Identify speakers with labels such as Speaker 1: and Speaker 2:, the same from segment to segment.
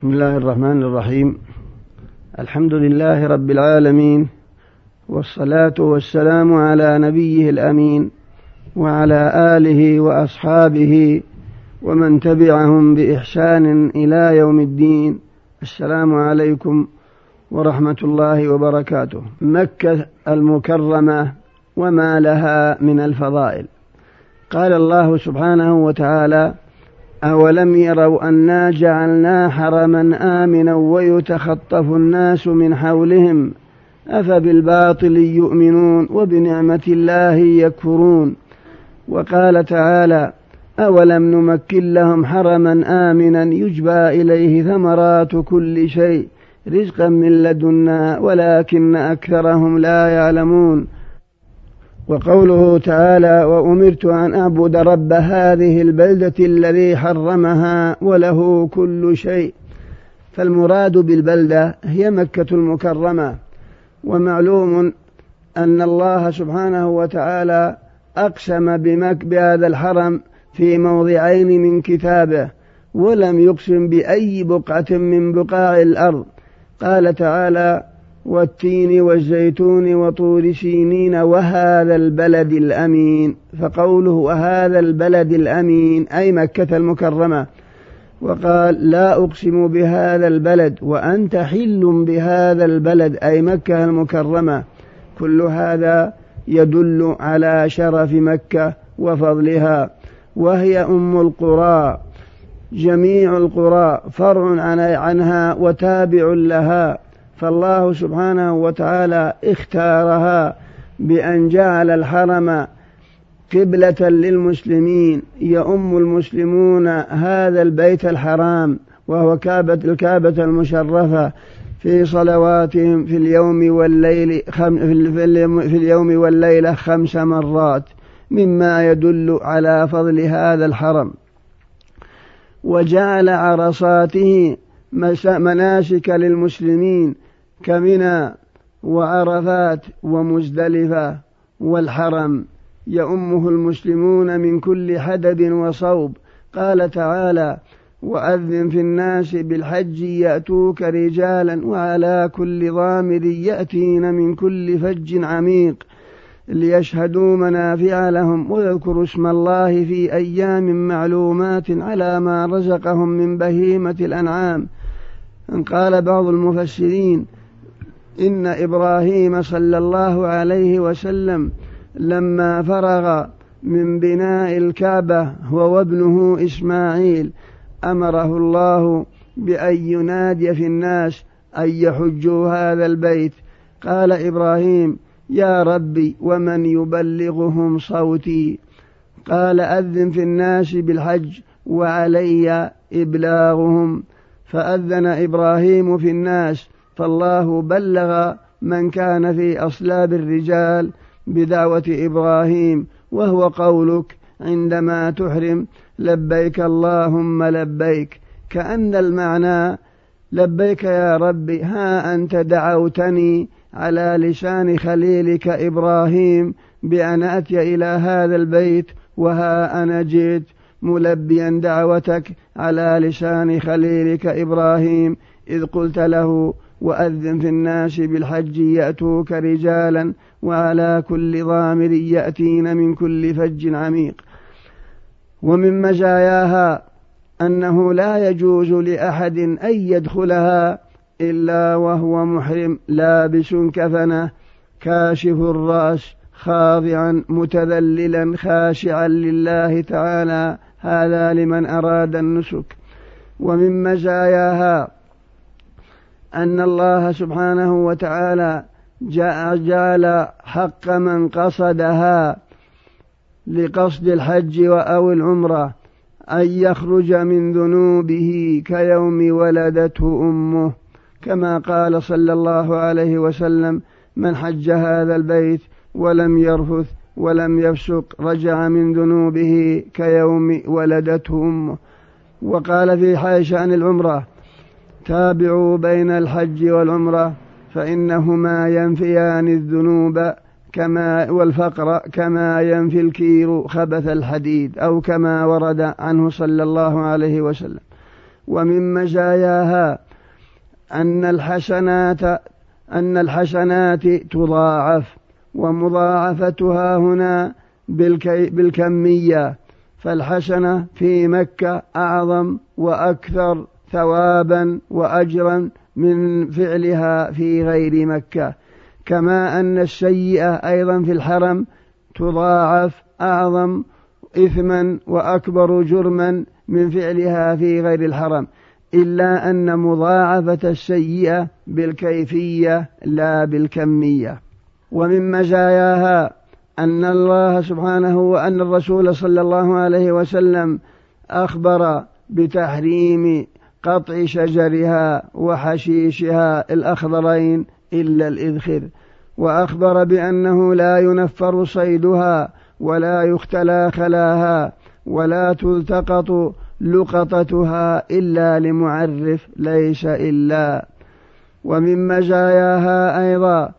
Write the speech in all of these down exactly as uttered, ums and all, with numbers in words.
Speaker 1: بسم الله الرحمن الرحيم. الحمد لله رب العالمين، والصلاة والسلام على نبيه الأمين وعلى آله وأصحابه ومن تبعهم بإحسان إلى يوم الدين. السلام عليكم ورحمة الله وبركاته. مكة المكرمة وما لها من الفضائل. قال الله سبحانه وتعالى: أولم يروا أنا جعلنا حرما آمنا ويتخطف الناس من حولهم أفبالباطل يؤمنون وبنعمة الله يكفرون. وقال تعالى: أولم نمكن لهم حرما آمنا يجبى إليه ثمرات كل شيء رزقا من لدنا ولكن أكثرهم لا يعلمون. وقوله تعالى: وأمرت أن أعبد رب هذه البلدة الذي حرمها وله كل شيء. فالمراد بالبلدة هي مكة المكرمة. ومعلوم أن الله سبحانه وتعالى أقسم بمك بهذا الحرم في موضعين من كتابه، ولم يقسم بأي بقعة من بقاع الأرض. قال تعالى: والتين والزيتون وطور سينين وهذا البلد الأمين. فقوله وهذا البلد الأمين أي مكة المكرمة. وقال: لا أقسم بهذا البلد وأنت حل بهذا البلد أي مكة المكرمة. كل هذا يدل على شرف مكة وفضلها، وهي أم القرى. جميع القرى فرع عنها وتابع لها، فالله سبحانه وتعالى اختارها بأن جعل الحرم قبلة للمسلمين، يؤم المسلمون هذا البيت الحرام وهو كعبة الكعبة المشرفة في صلواتهم في اليوم والليل في اليوم والليلة خمس مرات، مما يدل على فضل هذا الحرم. وجعل عرصاته مناسك للمسلمين كمنى وعرفات ومزدلفة. والحرم يؤمه المسلمون من كل حدب وصوب. قال تعالى: وأذن في الناس بالحج يأتوك رجالا وعلى كل ضامر يأتين من كل فج عميق ليشهدوا منافع لهم ويذكروا اسم الله في أيام معلومات على ما رزقهم من بهيمة الأنعام. قال بعض المفسرين: إن إبراهيم صلى الله عليه وسلم لما فرغ من بناء الكعبة هو وابنه إسماعيل أمره الله بأن ينادي في الناس أن يحجوا هذا البيت. قال إبراهيم: يا ربي ومن يبلغهم صوتي؟ قال: أذن في الناس بالحج وعلي إبلاغهم. فأذن إبراهيم في الناس، فالله بلغ من كان في أصلاب الرجال بدعوة إبراهيم، وهو قولك عندما تحرم: لبيك اللهم لبيك. كأن المعنى: لبيك يا ربي، ها أنت دعوتني على لسان خليلك إبراهيم بأن أتي إلى هذا البيت، وها أنا جئت ملبيا دعوتك على لسان خليلك إبراهيم، إذ قلت له: وأذن في الناس بالحج يأتوك رجالا وعلى كل ضامر يأتين من كل فج عميق. ومن مزاياها أنه لا يجوز لأحد أن يدخلها إلا وهو محرم لابس كفنه كاشف الرأس خاضعا متذللا خاشعا لله تعالى، هذا لمن أراد النسك. ومن مزاياها أن الله سبحانه وتعالى جعل حق من قصدها لقصد الحج أو العمرة أن يخرج من ذنوبه كيوم ولدته أمه، كما قال صلى الله عليه وسلم: من حج هذا البيت ولم يرفث ولم يفسق رجع من ذنوبه كيوم ولدته أمه. وقال في شأن العمرة: تابعوا بين الحج والعمرة فإنهما ينفيان الذنوب كما والفقر كما ينفي الكير خبث الحديد، أو كما ورد عنه صلى الله عليه وسلم. ومن مزاياها أن الحسنات أن الحسنات تضاعف، ومضاعفتها هنا بالكمية، فالحسنة في مكة أعظم وأكثر ثوابا وأجرا من فعلها في غير مكة، كما أن السيئة أيضا في الحرم تضاعف أعظم إثما وأكبر جرما من فعلها في غير الحرم، إلا أن مضاعفة السيئة بالكيفية لا بالكمية. ومن مزاياها أن الله سبحانه وأن الرسول صلى الله عليه وسلم أخبر بتحريم قطع شجرها وحشيشها الأخضرين إلا الإذخر، وأخبر بأنه لا ينفر صيدها ولا يختلى خلاها ولا تلتقط لقطتها إلا لمعرف ليس إلا. ومن مزاياها أيضا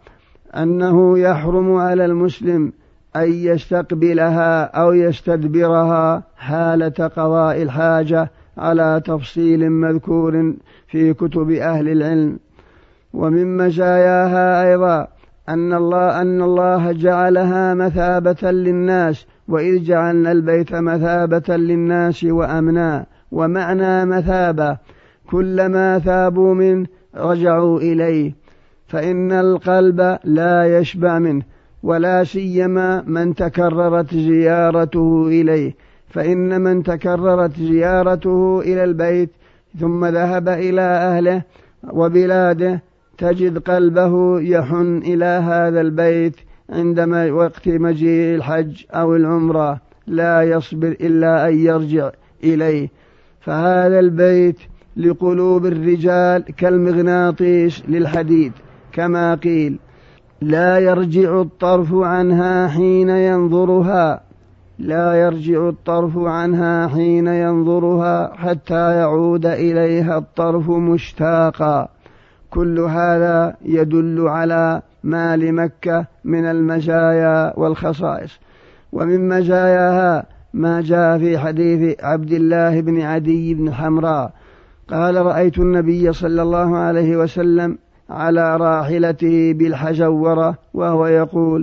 Speaker 1: أنه يحرم على المسلم أن يستقبلها أو يستدبرها حالة قضاء الحاجة على تفصيل مذكور في كتب أهل العلم. ومن مزاياها أيضا أن الله, أن الله جعلها مثابة للناس، وإذ جعلنا البيت مثابة للناس وأمنا، ومعنى مثابة كلما ثابوا منه رجعوا إليه، فإن القلب لا يشبع منه، ولا سيما من تكررت زيارته إليه، فإن من تكررت زيارته إلى البيت ثم ذهب إلى أهله وبلاده تجد قلبه يحن إلى هذا البيت عندما وقت مجيء الحج أو العمرة، لا يصبر إلا أن يرجع إليه. فهذا البيت لقلوب الرجال كالمغناطيس للحديد، كما قيل: لا يرجع الطرف عنها حين ينظرها لا يرجع الطرف عنها حين ينظرها حتى يعود إليها الطرف مشتاقا. كل هذا يدل على ما لمكة من المزايا والخصائص. ومن مزاياها ما جاء في حديث عبد الله بن عدي بن حمراء قال: رأيت النبي صلى الله عليه وسلم على راحلته بالحجورة وهو يقول: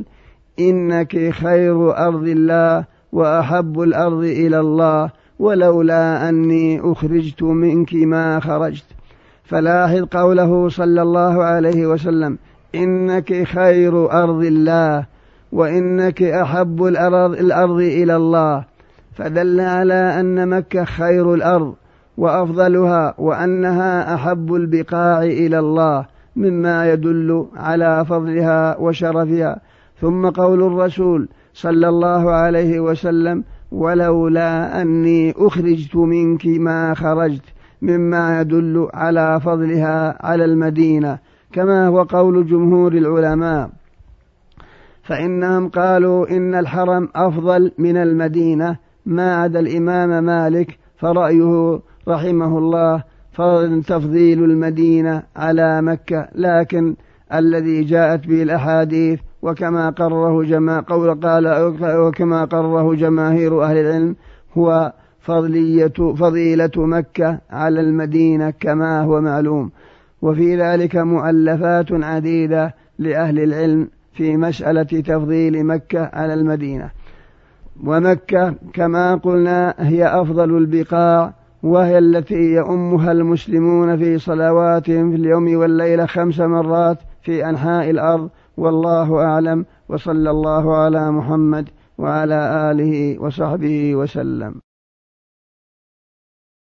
Speaker 1: إنك خير أرض الله وأحب الأرض إلى الله، ولولا أني أخرجت منك ما خرجت. فلاحظ قوله صلى الله عليه وسلم: إنك خير أرض الله وإنك أحب الأرض, الأرض إلى الله، فدل على أن مكة خير الأرض وأفضلها، وأنها أحب البقاع إلى الله، مما يدل على فضلها وشرفها. ثم قول الرسول صلى الله عليه وسلم: ولولا أني أخرجت منك ما خرجت، مما يدل على فضلها على المدينة، كما هو قول جمهور العلماء، فإنهم قالوا إن الحرم أفضل من المدينة ما عدا الإمام مالك، فرأيه رحمه الله تفضيل المدينة على مكة، لكن الذي جاءت به الأحاديث وكما قرره جما قول قال وكما قرره جماهير أهل العلم هو فضلية فضيلة مكة على المدينة كما هو معلوم. وفي ذلك مؤلفات عديدة لأهل العلم في مسألة تفضيل مكة على المدينة. ومكة كما قلنا هي أفضل البقاع، وهي التي يؤمها المسلمون في صلواتهم في اليوم والليلة خمس مرات في أنحاء الأرض، والله أعلم، وصلى الله على محمد وعلى آله وصحبه وسلم.